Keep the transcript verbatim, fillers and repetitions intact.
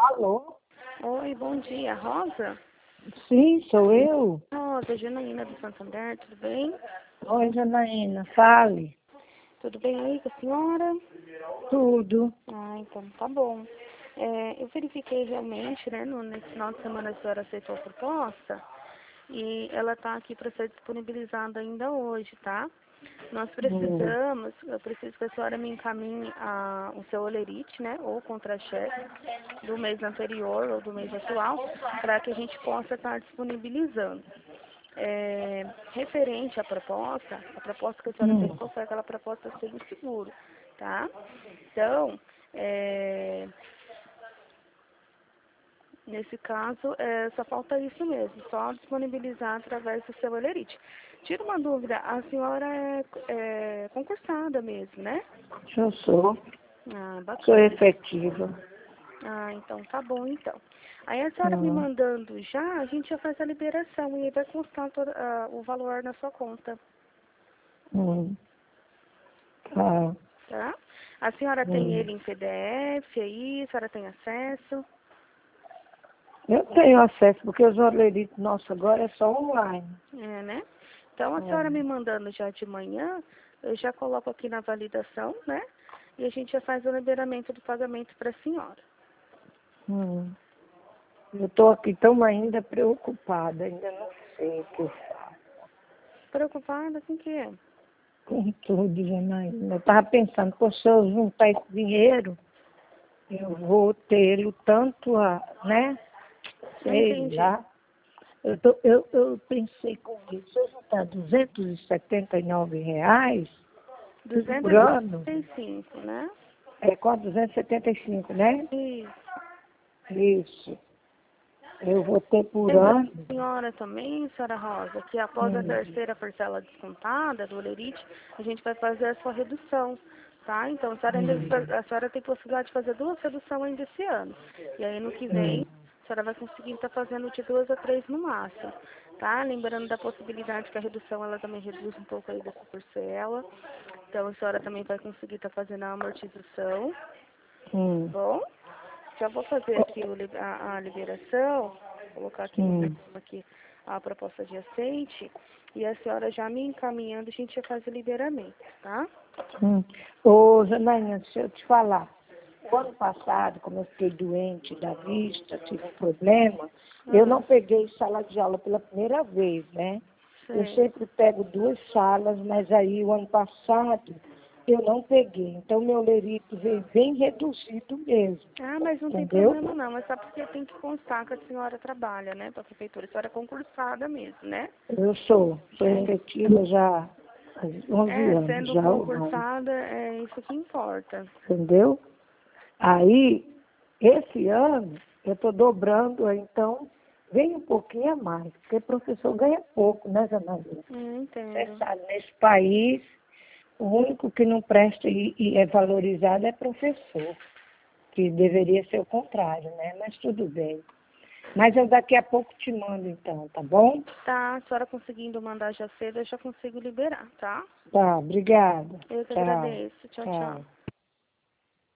Alô? Oi, bom dia. Rosa? Sim, sou eu. Rosa, Janaína do Santander, tudo bem? Oi, Janaína, fale. Tudo bem aí com a senhora? Tudo. Ah, então tá bom. É, eu verifiquei realmente, né, no, nesse final de semana a senhora aceitou a proposta e ela está aqui para ser disponibilizada ainda hoje, tá? Nós Hum. precisamos, eu preciso que a senhora me encaminhe a, o seu olerite, né, ou contra-cheque do mês anterior ou do mês atual, para que a gente possa estar disponibilizando. É, referente à proposta, a proposta que a senhora Hum. fez foi aquela proposta sem o seguro, tá? Então, é, nesse caso, é, só falta isso mesmo, só disponibilizar através do seu olerite. Tira uma dúvida, a senhora é, é concursada mesmo, né? Eu sou. Ah, Sou bacana. efetiva. Ah, então tá bom então. Aí a senhora me Hum. mandando já, a gente já faz a liberação e aí vai constar todo, ah, o valor na sua conta, Hum. Tá. tá? A senhora tem Hum. ele em P D F aí, a senhora tem acesso? Eu tenho acesso, porque os oleritos nossos agora é só online. É, né? Então a senhora me É. mandando já de manhã, eu já coloco aqui na validação, né? E a gente já faz o liberamento do pagamento para a senhora. Hum. Eu estou aqui tão ainda preocupada, ainda não sei o que eu faço. Preocupada com o quê? Com tudo, Janaína. Eu estava pensando, pô, se eu juntar esse dinheiro, eu vou tê-lo tanto a, né? Não Sei entendi. lá. Eu, tô, eu, eu pensei comigo, se eu juntar duzentos e setenta e nove reais por duzentos ano, e cinco, né? é quase duzentos e setenta e cinco, né? Isso. Isso. Eu vou ter por Lembra ano. a senhora também, senhora Rosa, que após a Hum, terceira parcela descontada do olerite, a gente vai fazer a sua redução, tá? Então, a senhora, ainda, hum, a senhora tem possibilidade de fazer duas reduções ainda esse ano. E aí, no que vem, hum, a senhora vai conseguir estar fazendo de duas a três no máximo, tá? Lembrando da possibilidade que a redução, ela também reduz um pouco aí dessa parcela. Então, a senhora também vai conseguir estar fazendo a amortização, hum, bom? Já vou fazer aqui o li- a, a liberação, colocar aqui no hum, sistema aqui a proposta de aceite, e a senhora já me encaminhando, a gente já faz o liberamento, tá? hum. Ô, Janaína, deixa eu te falar. O ano passado, como eu fiquei doente da vista, tive um problema, eu Ah, não peguei sala de aula pela primeira vez, né? Eu sei. sempre pego duas salas, mas aí o ano passado eu não peguei. Então meu lerito veio bem reduzido mesmo, Ah, mas não tem entendeu? problema não, é só porque tem que constar que a senhora trabalha, né, para a prefeitura. A senhora é concursada mesmo, né? Eu sou, sou É, efetiva já há onze é, anos, sendo já ou mais, concursada, é isso que importa. entendeu? Aí, esse ano, eu estou dobrando, então vem um pouquinho a mais, porque professor ganha pouco, né, Janaína? Hum, Você entendo. sabe, nesse país, o único que não presta e, e é valorizado é professor, que deveria ser o contrário, né? Mas tudo bem. Mas eu daqui a pouco te mando então, tá bom? Tá, a senhora conseguindo mandar já cedo, eu já consigo liberar, tá? Tá, obrigada. Eu que Tchau, agradeço. Tchau, tchau. tchau.